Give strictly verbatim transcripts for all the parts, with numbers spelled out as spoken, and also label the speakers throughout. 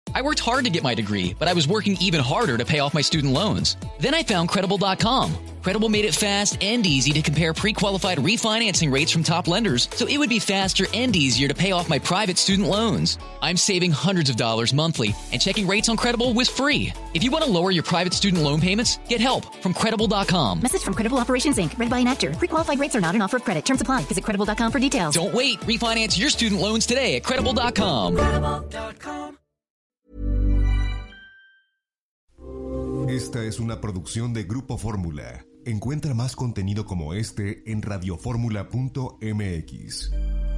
Speaker 1: I worked hard to get my degree, but I was working even harder to pay off my student loans. Then I found Credible dot com. Credible made it fast and easy to compare pre-qualified refinancing rates from top lenders, so it would be faster and easier to pay off my private student loans. I'm saving hundreds of dollars monthly, and checking rates on Credible was free. If you want to lower your private student loan payments, get help from Credible dot com.
Speaker 2: Message from Credible Operations, Incorporated. Read by an actor. Pre-qualified rates are not an offer of credit. Terms apply. Visit Credible dot com for details.
Speaker 1: Don't wait. Refinance your student loans today at Credible dot com.
Speaker 3: Credible dot com.
Speaker 4: Esta es una producción de Grupo Fórmula. Encuentra más contenido como este en radioformula punto m x.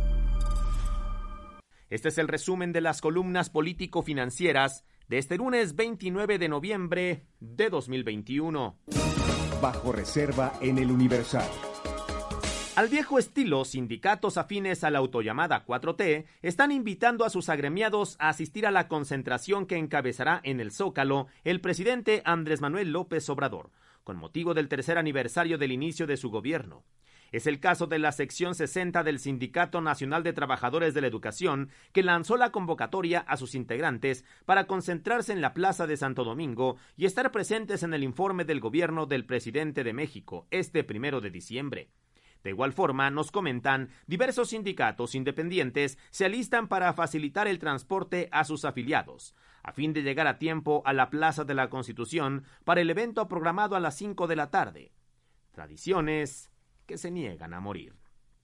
Speaker 5: Este es el resumen de las columnas político-financieras de este lunes veintinueve de noviembre de dos mil veintiuno.
Speaker 6: Bajo reserva en el Universal.
Speaker 5: Al viejo estilo, sindicatos afines a la autollamada cuatro T están invitando a sus agremiados a asistir a la concentración que encabezará en el Zócalo el presidente Andrés Manuel López Obrador, con motivo del tercer aniversario del inicio de su gobierno. Es el caso de la sección sesenta del Sindicato Nacional de Trabajadores de la Educación, que lanzó la convocatoria a sus integrantes para concentrarse en la Plaza de Santo Domingo y estar presentes en el informe del gobierno del presidente de México este primero de diciembre. De igual forma, nos comentan, diversos sindicatos independientes se alistan para facilitar el transporte a sus afiliados, a fin de llegar a tiempo a la Plaza de la Constitución para el evento programado a las cinco de la tarde. Tradiciones que se niegan a morir.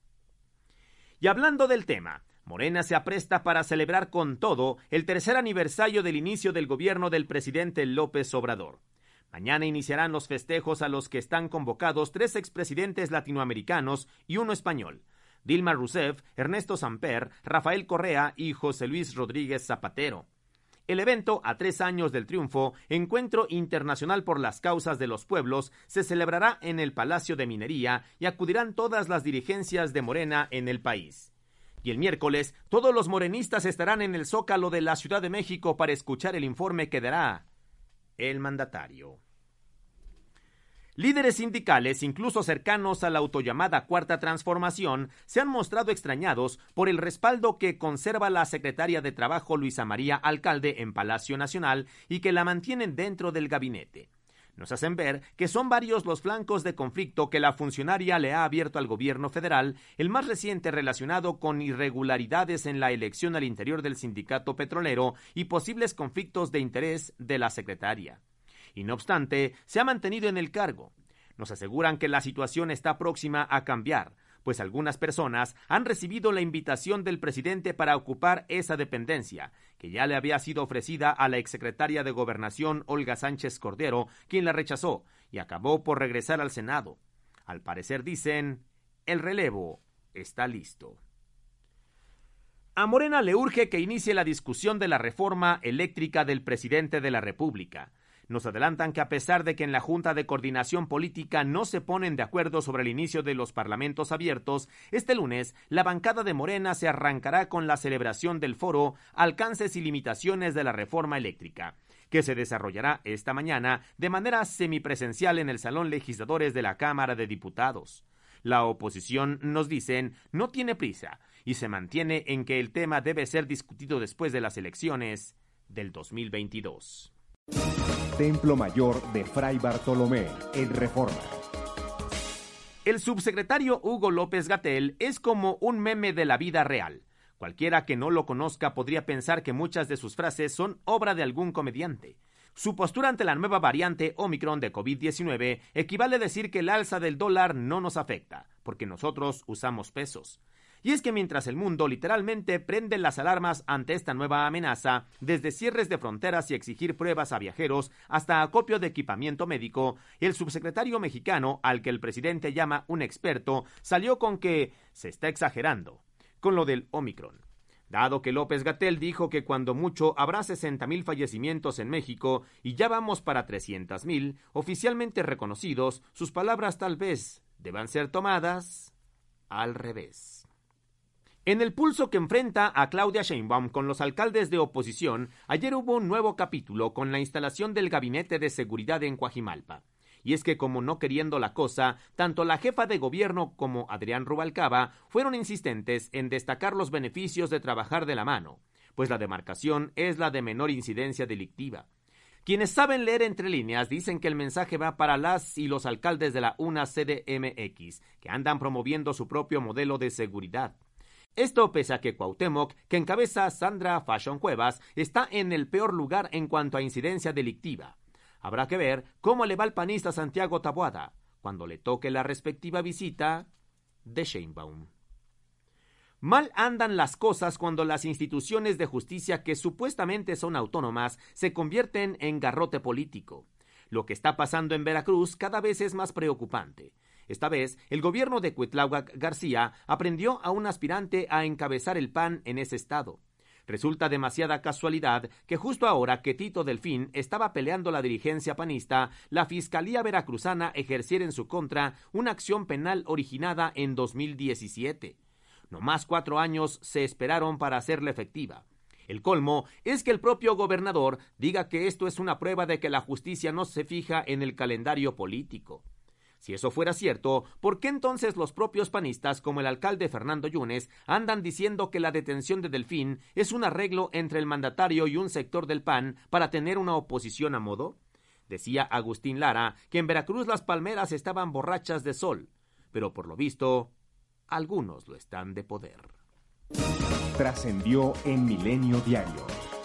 Speaker 5: Y hablando del tema, Morena se apresta para celebrar con todo el tercer aniversario del inicio del gobierno del presidente López Obrador. Mañana iniciarán los festejos a los que están convocados tres expresidentes latinoamericanos y uno español: Dilma Rousseff, Ernesto Samper, Rafael Correa y José Luis Rodríguez Zapatero. El evento, a tres años del triunfo, Encuentro Internacional por las Causas de los Pueblos, se celebrará en el Palacio de Minería y acudirán todas las dirigencias de Morena en el país. Y el miércoles, todos los morenistas estarán en el Zócalo de la Ciudad de México para escuchar el informe que dará el mandatario. Líderes sindicales, incluso cercanos a la autollamada Cuarta Transformación, se han mostrado extrañados por el respaldo que conserva la secretaria de Trabajo Luisa María Alcalde en Palacio Nacional y que la mantienen dentro del gabinete. Nos hacen ver que son varios los flancos de conflicto que la funcionaria le ha abierto al gobierno federal, el más reciente relacionado con irregularidades en la elección al interior del sindicato petrolero y posibles conflictos de interés de la secretaria. Y no obstante, se ha mantenido en el cargo. Nos aseguran que la situación está próxima a cambiar, pues algunas personas han recibido la invitación del presidente para ocupar esa dependencia, que ya le había sido ofrecida a la exsecretaria de Gobernación Olga Sánchez Cordero, quien la rechazó y acabó por regresar al Senado. Al parecer, dicen, el relevo está listo. A Morena le urge que inicie la discusión de la reforma eléctrica del presidente de la República. Nos adelantan que a pesar de que en la Junta de Coordinación Política no se ponen de acuerdo sobre el inicio de los parlamentos abiertos, este lunes la bancada de Morena se arrancará con la celebración del foro Alcances y limitaciones de la reforma eléctrica, que se desarrollará esta mañana de manera semipresencial en el Salón Legisladores de la Cámara de Diputados. La oposición, nos dicen, no tiene prisa y se mantiene en que el tema debe ser discutido después de las elecciones del dos mil veintidós.
Speaker 6: Templo Mayor de Fray Bartolomé, en Reforma.
Speaker 5: El subsecretario Hugo López-Gatell es como un meme de la vida real. Cualquiera que no lo conozca podría pensar que muchas de sus frases son obra de algún comediante. Su postura ante la nueva variante Omicron de covid diecinueve equivale a decir que el alza del dólar no nos afecta, porque nosotros usamos pesos. Y es que mientras el mundo literalmente prende las alarmas ante esta nueva amenaza, desde cierres de fronteras y exigir pruebas a viajeros hasta acopio de equipamiento médico, el subsecretario mexicano, al que el presidente llama un experto, salió con que se está exagerando con lo del Omicron. Dado que López-Gatell dijo que cuando mucho habrá sesenta mil fallecimientos en México y ya vamos para trescientos mil oficialmente reconocidos, sus palabras tal vez deban ser tomadas al revés. En el pulso que enfrenta a Claudia Sheinbaum con los alcaldes de oposición, ayer hubo un nuevo capítulo con la instalación del Gabinete de Seguridad en Coajimalpa. Y es que, como no queriendo la cosa, tanto la jefa de gobierno como Adrián Rubalcaba fueron insistentes en destacar los beneficios de trabajar de la mano, pues la demarcación es la de menor incidencia delictiva. Quienes saben leer entre líneas dicen que el mensaje va para las y los alcaldes de la UNA C D M X, que andan promoviendo su propio modelo de seguridad. Esto pese a que Cuauhtémoc, que encabeza Sandra Fashion Cuevas, está en el peor lugar en cuanto a incidencia delictiva. Habrá que ver cómo le va al panista Santiago Taboada cuando le toque la respectiva visita de Sheinbaum. Mal andan las cosas cuando las instituciones de justicia que supuestamente son autónomas se convierten en garrote político. Lo que está pasando en Veracruz cada vez es más preocupante. Esta vez, el gobierno de Cuitláhuac García aprendió a un aspirante a encabezar el P A N en ese estado. Resulta demasiada casualidad que justo ahora que Tito Delfín estaba peleando la dirigencia panista, la Fiscalía Veracruzana ejerciera en su contra una acción penal originada en dos mil diecisiete. No más cuatro años se esperaron para hacerla efectiva. El colmo es que el propio gobernador diga que esto es una prueba de que la justicia no se fija en el calendario político. Si eso fuera cierto, ¿por qué entonces los propios panistas, como el alcalde Fernando Yunes, andan diciendo que la detención de Delfín es un arreglo entre el mandatario y un sector del P A N para tener una oposición a modo? Decía Agustín Lara que en Veracruz las palmeras estaban borrachas de sol, pero por lo visto, algunos lo están de poder.
Speaker 6: Trascendió en Milenio Diario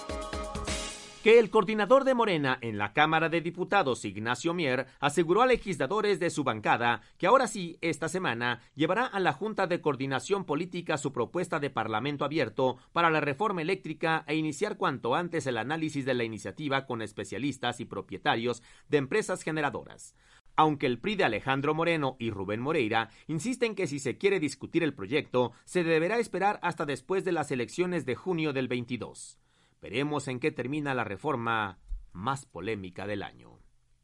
Speaker 5: Que el coordinador de Morena en la Cámara de Diputados, Ignacio Mier, aseguró a legisladores de su bancada que ahora sí, esta semana, llevará a la Junta de Coordinación Política su propuesta de Parlamento abierto para la reforma eléctrica e iniciar cuanto antes el análisis de la iniciativa con especialistas y propietarios de empresas generadoras. Aunque el P R I de Alejandro Moreno y Rubén Moreira insisten que si se quiere discutir el proyecto, se deberá esperar hasta después de las elecciones de junio del veintidós. Veremos en qué termina la reforma más polémica del año.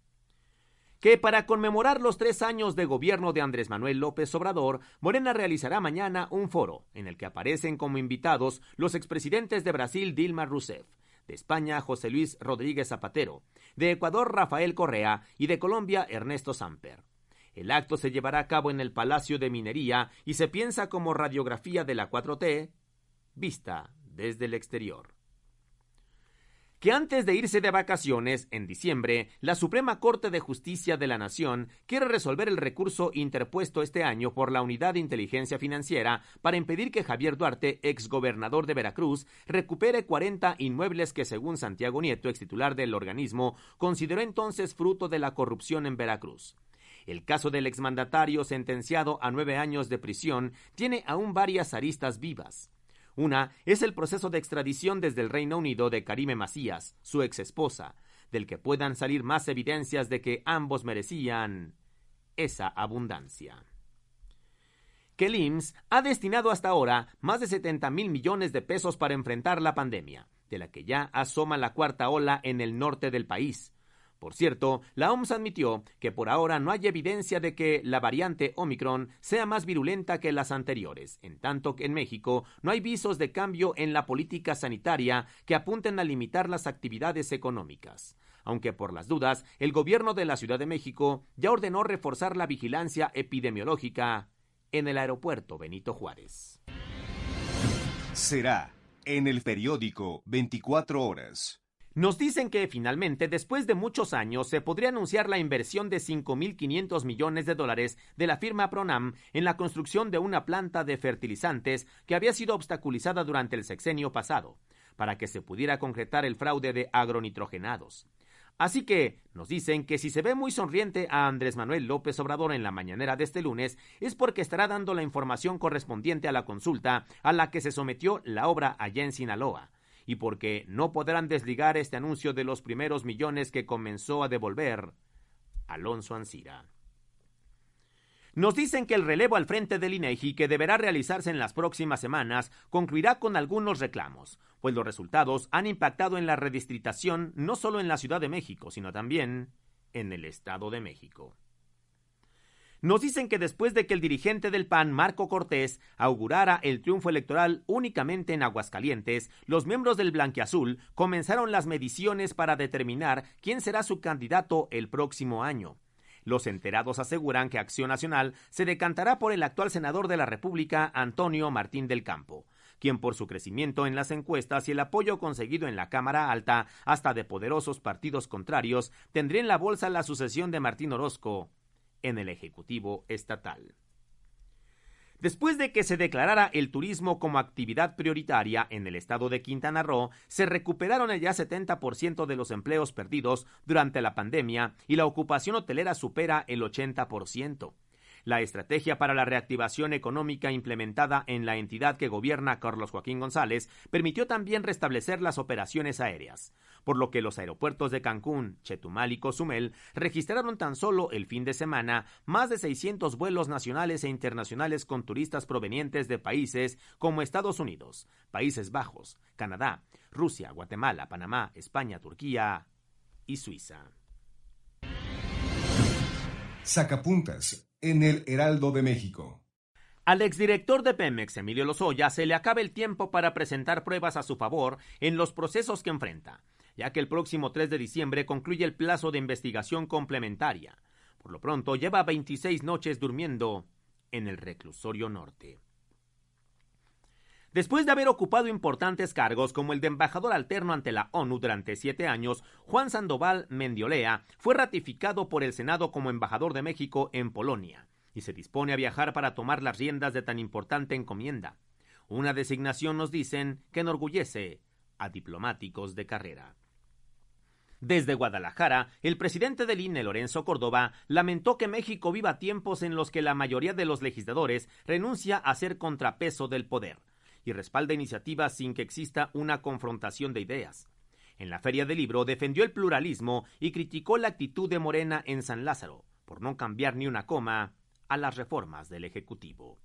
Speaker 5: Que para conmemorar los tres años de gobierno de Andrés Manuel López Obrador, Morena realizará mañana un foro en el que aparecen como invitados los expresidentes de Brasil Dilma Rousseff, de España José Luis Rodríguez Zapatero, de Ecuador Rafael Correa y de Colombia Ernesto Samper. El acto se llevará a cabo en el Palacio de Minería y se piensa como radiografía de la cuatro T vista desde el exterior. Que antes de irse de vacaciones, en diciembre, la Suprema Corte de Justicia de la Nación quiere resolver el recurso interpuesto este año por la Unidad de Inteligencia Financiera para impedir que Javier Duarte, exgobernador de Veracruz, recupere cuarenta inmuebles que, según Santiago Nieto, extitular del organismo, consideró entonces fruto de la corrupción en Veracruz. El caso del exmandatario sentenciado a nueve años de prisión tiene aún varias aristas vivas. Una es el proceso de extradición desde el Reino Unido de Karime Macías, su exesposa, del que puedan salir más evidencias de que ambos merecían esa abundancia. Que el I M S S ha destinado hasta ahora más de setenta mil millones de pesos para enfrentar la pandemia, de la que ya asoma la cuarta ola en el norte del país. Por cierto, la O M S admitió que por ahora no hay evidencia de que la variante Omicron sea más virulenta que las anteriores, en tanto que en México no hay visos de cambio en la política sanitaria que apunten a limitar las actividades económicas. Aunque por las dudas, el gobierno de la Ciudad de México ya ordenó reforzar la vigilancia epidemiológica en el aeropuerto Benito Juárez.
Speaker 4: Será en el periódico veinticuatro horas.
Speaker 5: Nos dicen que finalmente, después de muchos años, se podría anunciar la inversión de cinco mil quinientos millones de dólares de la firma Pronam en la construcción de una planta de fertilizantes que había sido obstaculizada durante el sexenio pasado, para que se pudiera concretar el fraude de agronitrogenados. Así que nos dicen que si se ve muy sonriente a Andrés Manuel López Obrador en la mañanera de este lunes, es porque estará dando la información correspondiente a la consulta a la que se sometió la obra allá en Sinaloa, y porque no podrán desligar este anuncio de los primeros millones que comenzó a devolver Alonso Ancira. Nos dicen que el relevo al frente del INEGI, que deberá realizarse en las próximas semanas, concluirá con algunos reclamos, pues los resultados han impactado en la redistritación no solo en la Ciudad de México, sino también en el Estado de México. Nos dicen que después de que el dirigente del P A N, Marco Cortés, augurara el triunfo electoral únicamente en Aguascalientes, los miembros del Blanquiazul comenzaron las mediciones para determinar quién será su candidato el próximo año. Los enterados aseguran que Acción Nacional se decantará por el actual senador de la República, Antonio Martín del Campo. quien por su crecimiento en las encuestas y el apoyo conseguido en la Cámara Alta, hasta de poderosos partidos contrarios, tendría en la bolsa la sucesión de Martín Orozco en el Ejecutivo Estatal. Después de que se declarara el turismo como actividad prioritaria en el estado de Quintana Roo, se recuperaron el ya setenta por ciento de los empleos perdidos durante la pandemia y la ocupación hotelera supera el ochenta por ciento. La estrategia para la reactivación económica implementada en la entidad que gobierna Carlos Joaquín González permitió también restablecer las operaciones aéreas, por lo que los aeropuertos de Cancún, Chetumal y Cozumel registraron tan solo el fin de semana más de seiscientos vuelos nacionales e internacionales con turistas provenientes de países como Estados Unidos, Países Bajos, Canadá, Rusia, Guatemala, Panamá, España, Turquía y Suiza.
Speaker 4: Sacapuntas en el Heraldo de México.
Speaker 5: Al exdirector de Pemex, Emilio Lozoya, se le acaba el tiempo para presentar pruebas a su favor en los procesos que enfrenta, ya que el próximo tres de diciembre concluye el plazo de investigación complementaria. Por lo pronto, lleva veintiséis noches durmiendo en el reclusorio norte. Después de haber ocupado importantes cargos como el de embajador alterno ante la ONU durante siete años, Juan Sandoval Mendiolea fue ratificado por el Senado como embajador de México en Polonia y se dispone a viajar para tomar las riendas de tan importante encomienda. Una designación, nos dicen, que enorgullece a diplomáticos de carrera. Desde Guadalajara, el presidente del I N E, Lorenzo Córdoba, lamentó que México viva tiempos en los que la mayoría de los legisladores renuncia a ser contrapeso del poder y respalda iniciativas sin que exista una confrontación de ideas. En la Feria del Libro defendió el pluralismo y criticó la actitud de Morena en San Lázaro, por no cambiar ni una coma a las reformas del Ejecutivo.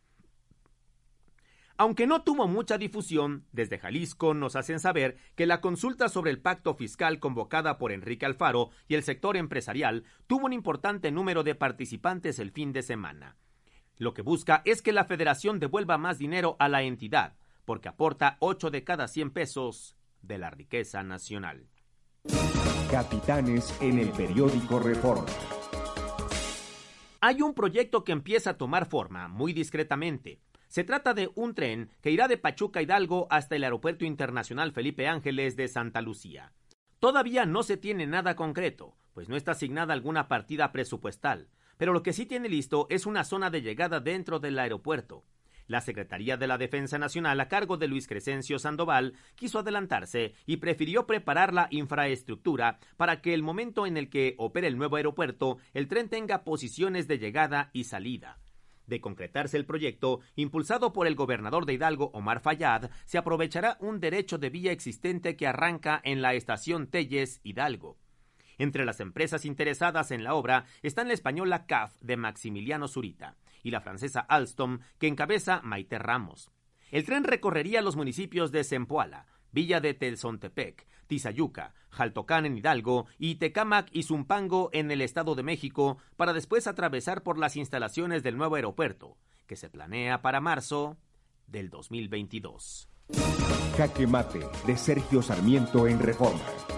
Speaker 5: Aunque no tuvo mucha difusión, desde Jalisco nos hacen saber que la consulta sobre el pacto fiscal convocada por Enrique Alfaro y el sector empresarial tuvo un importante número de participantes el fin de semana. Lo que busca es que la federación devuelva más dinero a la entidad, porque aporta ocho de cada cien pesos de la riqueza nacional.
Speaker 6: Capitanes en el periódico Reforma.
Speaker 5: Hay un proyecto que empieza a tomar forma muy discretamente. Se trata de un tren que irá de Pachuca Hidalgo hasta el Aeropuerto Internacional Felipe Ángeles de Santa Lucía. Todavía no se tiene nada concreto, pues no está asignada alguna partida presupuestal, pero lo que sí tiene listo es una zona de llegada dentro del aeropuerto. La Secretaría de la Defensa Nacional, a cargo de Luis Crescencio Sandoval, quiso adelantarse y prefirió preparar la infraestructura para que el momento en el que opere el nuevo aeropuerto, el tren tenga posiciones de llegada y salida. De concretarse el proyecto, impulsado por el gobernador de Hidalgo, Omar Fayad, se aprovechará un derecho de vía existente que arranca en la estación Telles Hidalgo. Entre las empresas interesadas en la obra están la española C A F de Maximiliano Zurita y la francesa Alstom, que encabeza Maite Ramos. El tren recorrería los municipios de Zempoala, Villa de Tezontepec, Tizayuca, Jaltocán en Hidalgo y Tecámac y Zumpango en el Estado de México, para después atravesar por las instalaciones del nuevo aeropuerto, que se planea para marzo del dos mil veintidós.
Speaker 6: Jaque Mate, de Sergio Sarmiento en Reforma.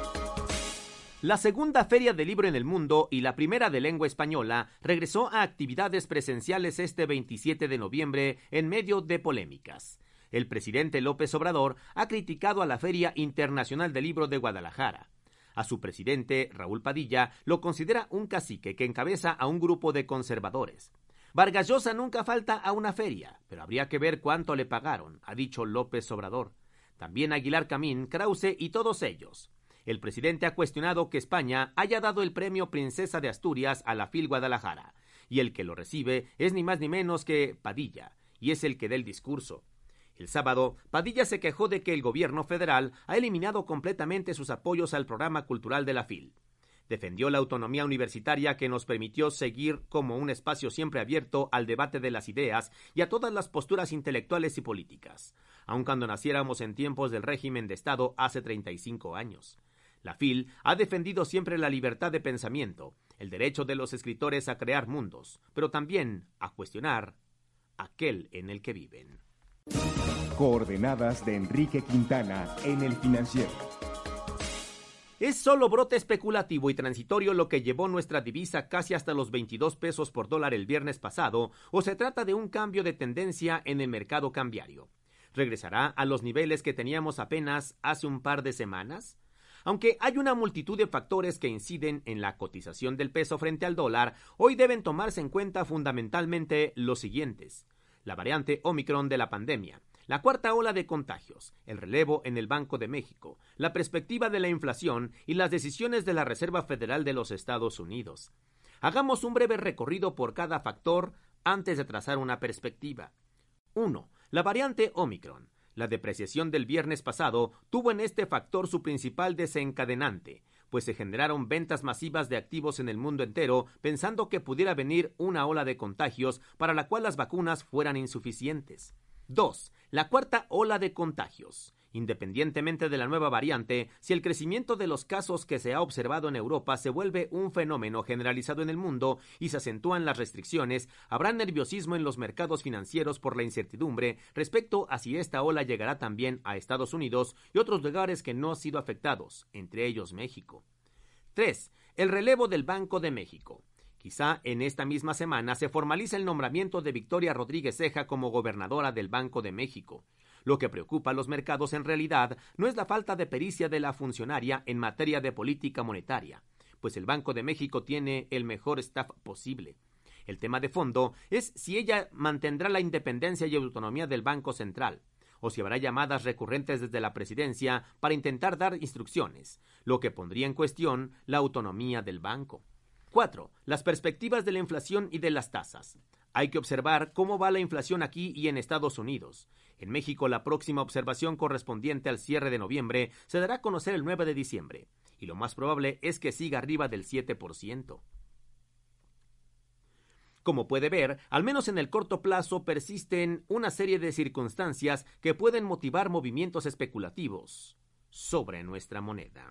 Speaker 5: La segunda Feria del Libro en el mundo y la primera de lengua española regresó a actividades presenciales este veintisiete de noviembre en medio de polémicas. El presidente López Obrador ha criticado a la Feria Internacional del Libro de Guadalajara. A su presidente, Raúl Padilla, lo considera un cacique que encabeza a un grupo de conservadores. Vargas Llosa nunca falta a una feria, pero habría que ver cuánto le pagaron, ha dicho López Obrador. También Aguilar Camín, Krause y todos ellos. El presidente ha cuestionado que España haya dado el premio Princesa de Asturias a la FIL Guadalajara, y el que lo recibe es ni más ni menos que Padilla, y es el que da el discurso. El sábado, Padilla se quejó de que el gobierno federal ha eliminado completamente sus apoyos al programa cultural de la FIL. Defendió la autonomía universitaria que nos permitió seguir como un espacio siempre abierto al debate de las ideas y a todas las posturas intelectuales y políticas, aun cuando naciéramos en tiempos del régimen de Estado hace treinta y cinco años. La FIL ha defendido siempre la libertad de pensamiento, el derecho de los escritores a crear mundos, pero también a cuestionar aquel en el que viven.
Speaker 6: Coordenadas de Enrique Quintana en El Financiero.
Speaker 5: ¿Es solo brote especulativo y transitorio lo que llevó nuestra divisa casi hasta los veintidós pesos por dólar el viernes pasado, o se trata de un cambio de tendencia en el mercado cambiario? ¿Regresará a los niveles que teníamos apenas hace un par de semanas? Aunque hay una multitud de factores que inciden en la cotización del peso frente al dólar, hoy deben tomarse en cuenta fundamentalmente los siguientes: la variante Omicron de la pandemia, la cuarta ola de contagios, el relevo en el Banco de México, la perspectiva de la inflación y las decisiones de la Reserva Federal de los Estados Unidos. Hagamos un breve recorrido por cada factor antes de trazar una perspectiva. uno. La variante Omicron. La depreciación del viernes pasado tuvo en este factor su principal desencadenante, pues se generaron ventas masivas de activos en el mundo entero pensando que pudiera venir una ola de contagios para la cual las vacunas fueran insuficientes. dos. La cuarta ola de contagios. Independientemente de la nueva variante, si el crecimiento de los casos que se ha observado en Europa se vuelve un fenómeno generalizado en el mundo y se acentúan las restricciones, habrá nerviosismo en los mercados financieros por la incertidumbre respecto a si esta ola llegará también a Estados Unidos y otros lugares que no han sido afectados, entre ellos México. tres. El relevo del Banco de México. Quizá en esta misma semana se formaliza el nombramiento de Victoria Rodríguez Ceja como gobernadora del Banco de México. Lo que preocupa a los mercados en realidad no es la falta de pericia de la funcionaria en materia de política monetaria, pues el Banco de México tiene el mejor staff posible. El tema de fondo es si ella mantendrá la independencia y autonomía del Banco Central, o si habrá llamadas recurrentes desde la presidencia para intentar dar instrucciones, lo que pondría en cuestión la autonomía del banco. cuatro. Las perspectivas de la inflación y de las tasas. Hay que observar cómo va la inflación aquí y en Estados Unidos. En México, la próxima observación correspondiente al cierre de noviembre se dará a conocer el nueve de diciembre, y lo más probable es que siga arriba del siete por ciento. Como puede ver, al menos en el corto plazo persisten una serie de circunstancias que pueden motivar movimientos especulativos sobre nuestra moneda.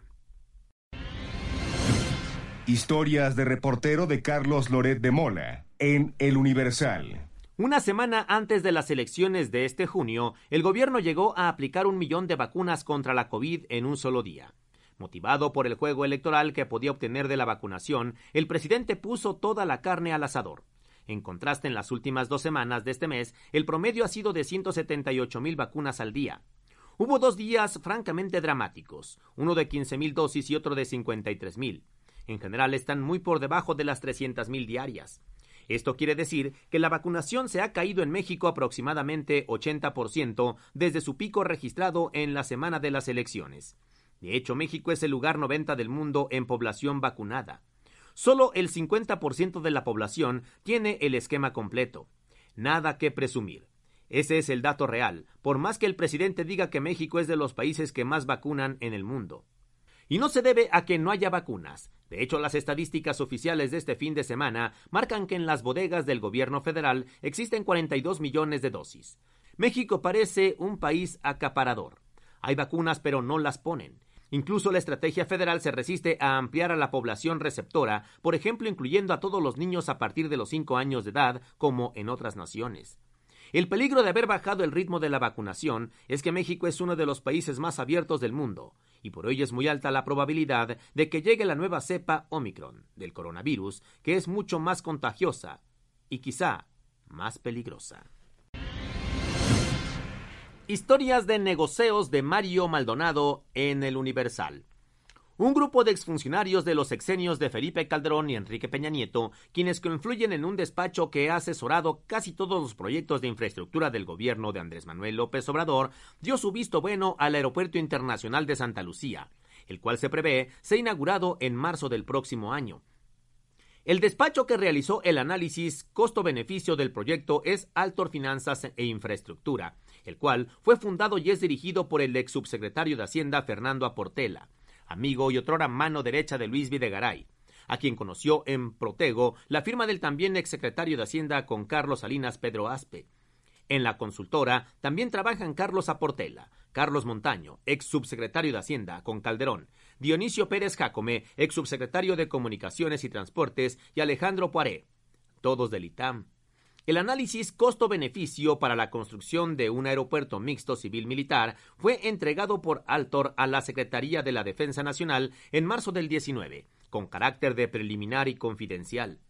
Speaker 4: Historias de reportero de Carlos Loret de Mola, en El Universal.
Speaker 5: Una semana antes de las elecciones de este junio, el gobierno llegó a aplicar un millón de vacunas contra la COVID en un solo día. Motivado por el juego electoral que podía obtener de la vacunación, el presidente puso toda la carne al asador. En contraste, en las últimas dos semanas de este mes, el promedio ha sido de ciento setenta y ocho mil vacunas al día. Hubo dos días francamente dramáticos, uno de quince mil dosis y otro de cincuenta y tres mil. En general están muy por debajo de las trescientas mil diarias. Esto quiere decir que la vacunación se ha caído en México aproximadamente ochenta por ciento desde su pico registrado en la semana de las elecciones. De hecho, México es el lugar noventa del mundo en población vacunada. Solo el cincuenta por ciento de la población tiene el esquema completo. Nada que presumir. Ese es el dato real, por más que el presidente diga que México es de los países que más vacunan en el mundo. Y no se debe a que no haya vacunas. De hecho, las estadísticas oficiales de este fin de semana marcan que en las bodegas del gobierno federal existen cuarenta y dos millones de dosis. México parece un país acaparador. Hay vacunas, pero no las ponen. Incluso la estrategia federal se resiste a ampliar a la población receptora, por ejemplo, incluyendo a todos los niños a partir de los cinco años de edad, como en otras naciones. El peligro de haber bajado el ritmo de la vacunación es que México es uno de los países más abiertos del mundo, y por ello es muy alta la probabilidad de que llegue la nueva cepa Omicron del coronavirus, que es mucho más contagiosa y quizá más peligrosa. Historias de negocios de Mario Maldonado en El Universal. Un grupo de exfuncionarios de los sexenios de Felipe Calderón y Enrique Peña Nieto, quienes confluyen en un despacho que ha asesorado casi todos los proyectos de infraestructura del gobierno de Andrés Manuel López Obrador, dio su visto bueno al Aeropuerto Internacional de Santa Lucía, el cual se prevé sea inaugurado en marzo del próximo año. El despacho que realizó el análisis costo-beneficio del proyecto es Altor Finanzas e Infraestructura, el cual fue fundado y es dirigido por el ex subsecretario de Hacienda Fernando Aportela, amigo y otrora mano derecha de Luis Videgaray, a quien conoció en Protego la firma del también exsecretario de Hacienda con Carlos Salinas Pedro Aspe. En la consultora también trabajan Carlos Aportela, Carlos Montaño, ex subsecretario de Hacienda con Calderón, Dionisio Pérez Jácome, ex subsecretario de Comunicaciones y Transportes, y Alejandro Poiré, todos del I T A M. El análisis costo-beneficio para la construcción de un aeropuerto mixto civil-militar fue entregado por Altor a la Secretaría de la Defensa Nacional en marzo del diecinueve, con carácter de preliminar y confidencial.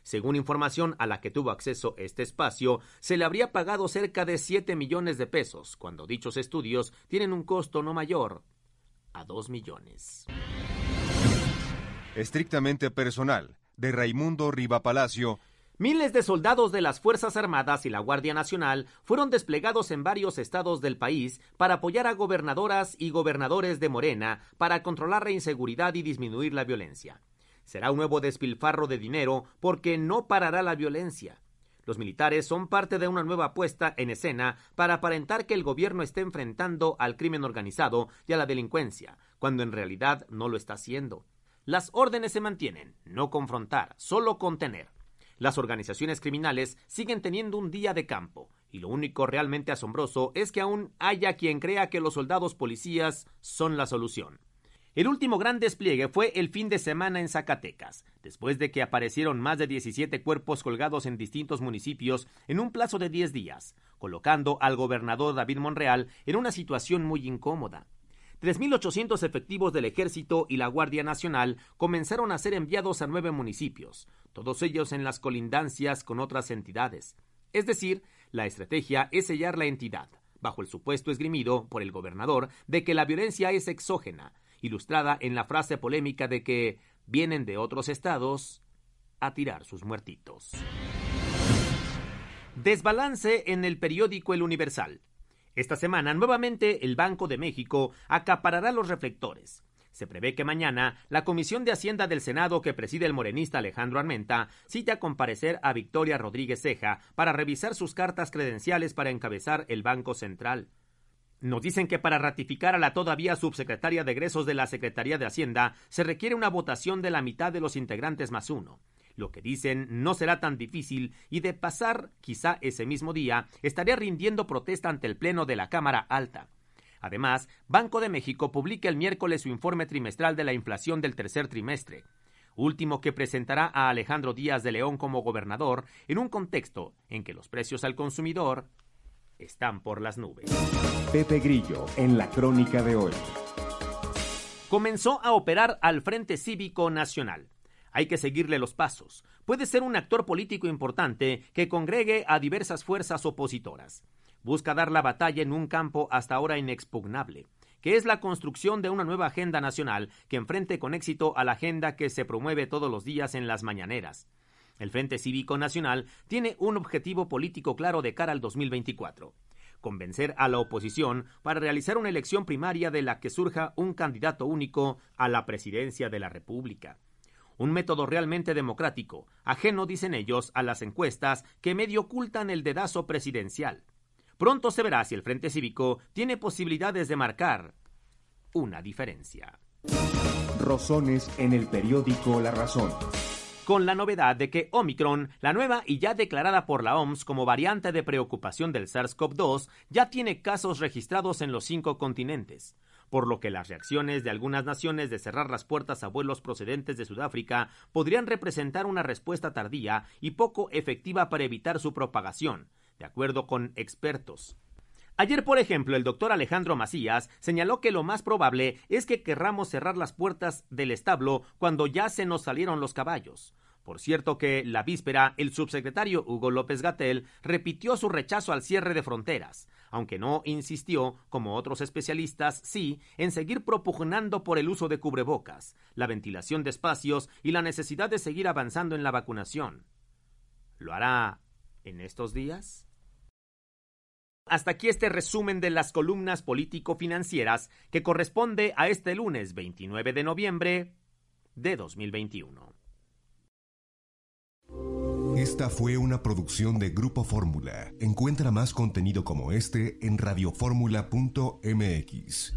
Speaker 5: Según información a la que tuvo acceso este espacio, se le habría pagado cerca de siete millones de pesos, cuando dichos estudios tienen un costo no mayor a dos millones.
Speaker 3: Estrictamente personal, de Raimundo Riva Palacio.
Speaker 5: Miles de soldados de las Fuerzas Armadas y la Guardia Nacional fueron desplegados en varios estados del país para apoyar a gobernadoras y gobernadores de Morena para controlar la inseguridad y disminuir la violencia. Será un nuevo despilfarro de dinero porque no parará la violencia. Los militares son parte de una nueva puesta en escena para aparentar que el gobierno está enfrentando al crimen organizado y a la delincuencia, cuando en realidad no lo está haciendo. Las órdenes se mantienen, no confrontar, solo contener. Las organizaciones criminales siguen teniendo un día de campo, y lo único realmente asombroso es que aún haya quien crea que los soldados policías son la solución. El último gran despliegue fue el fin de semana en Zacatecas, después de que aparecieron más de diecisiete cuerpos colgados en distintos municipios en un plazo de diez días, colocando al gobernador David Monreal en una situación muy incómoda. tres mil ochocientos efectivos del Ejército y la Guardia Nacional comenzaron a ser enviados a nueve municipios, todos ellos en las colindancias con otras entidades. Es decir, la estrategia es sellar la entidad, bajo el supuesto esgrimido por el gobernador de que la violencia es exógena, ilustrada en la frase polémica de que vienen de otros estados a tirar sus muertitos. Desbalance en el periódico El Universal. Esta semana, nuevamente, el Banco de México acaparará los reflectores. Se prevé que mañana la Comisión de Hacienda del Senado, que preside el morenista Alejandro Armenta, cite a comparecer a Victoria Rodríguez Ceja para revisar sus cartas credenciales para encabezar el Banco Central. Nos dicen que para ratificar a la todavía subsecretaria de egresos de la Secretaría de Hacienda se requiere una votación de la mitad de los integrantes más uno. Lo que dicen no será tan difícil y de pasar, quizá ese mismo día, estaría rindiendo protesta ante el Pleno de la Cámara Alta. Además, Banco de México publica el miércoles su informe trimestral de la inflación del tercer trimestre, último que presentará a Alejandro Díaz de León como gobernador en un contexto en que los precios al consumidor están por las nubes.
Speaker 6: Pepe Grillo, en la crónica de hoy.
Speaker 5: Comenzó a operar al Frente Cívico Nacional. Hay que seguirle los pasos. Puede ser un actor político importante que congregue a diversas fuerzas opositoras. Busca dar la batalla en un campo hasta ahora inexpugnable, que es la construcción de una nueva agenda nacional que enfrente con éxito a la agenda que se promueve todos los días en las mañaneras. El Frente Cívico Nacional tiene un objetivo político claro de cara al dos mil veinticuatro. Convencer a la oposición para realizar una elección primaria de la que surja un candidato único a la presidencia de la República. Un método realmente democrático, ajeno, dicen ellos, a las encuestas que medio ocultan el dedazo presidencial. Pronto se verá si el Frente Cívico tiene posibilidades de marcar una diferencia.
Speaker 6: Rosones en el periódico La Razón.
Speaker 5: Con la novedad de que Omicron, la nueva y ya declarada por la O M S como variante de preocupación del SARS-CoV dos, ya tiene casos registrados en los cinco continentes, por lo que las reacciones de algunas naciones de cerrar las puertas a vuelos procedentes de Sudáfrica podrían representar una respuesta tardía y poco efectiva para evitar su propagación, de acuerdo con expertos. Ayer, por ejemplo, el doctor Alejandro Macías señaló que lo más probable es que querramos cerrar las puertas del establo cuando ya se nos salieron los caballos. Por cierto que, la víspera, el subsecretario Hugo López-Gatell repitió su rechazo al cierre de fronteras, aunque no insistió, como otros especialistas, sí, en seguir propugnando por el uso de cubrebocas, la ventilación de espacios y la necesidad de seguir avanzando en la vacunación. ¿Lo hará en estos días? Hasta aquí este resumen de las columnas político-financieras que corresponde a este lunes veintinueve de noviembre de dos mil veintiuno.
Speaker 4: Esta fue una producción de Grupo Fórmula. Encuentra más contenido como este en radio fórmula punto m x.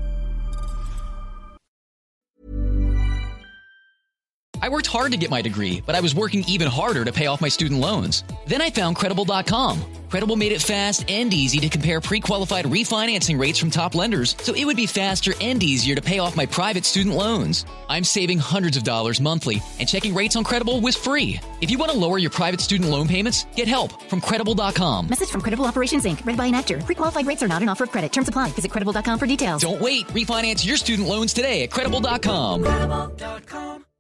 Speaker 1: I worked hard to get my degree, but I was working even harder to pay off my student loans. Then I found Credible dot com. Credible made it fast and easy to compare pre-qualified refinancing rates from top lenders, so it would be faster and easier to pay off my private student loans. I'm saving hundreds of dollars monthly, and checking rates on Credible was free. If you want to lower your private student loan payments, get help from Credible dot com.
Speaker 2: Message from Credible Operations Incorporated. Read by an actor. Pre-qualified rates are not an offer of credit. Terms apply. Visit Credible dot com for details.
Speaker 1: Don't wait. Refinance your student loans today at Credible dot com.
Speaker 7: Credible dot com.